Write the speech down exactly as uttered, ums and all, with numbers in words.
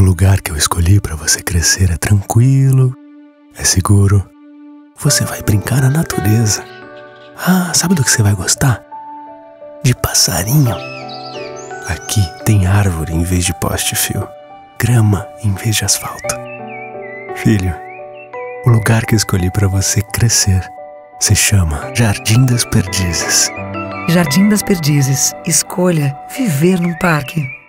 lugar que eu escolhi para você crescer é tranquilo, é seguro. Você vai brincar na natureza. Ah, sabe do que você vai gostar? De passarinho. Aqui tem árvore em vez de poste-fio, grama em vez de asfalto. Filho, o lugar que eu escolhi para você crescer se chama Jardim das Perdizes. Jardim das Perdizes. Escolha viver num parque.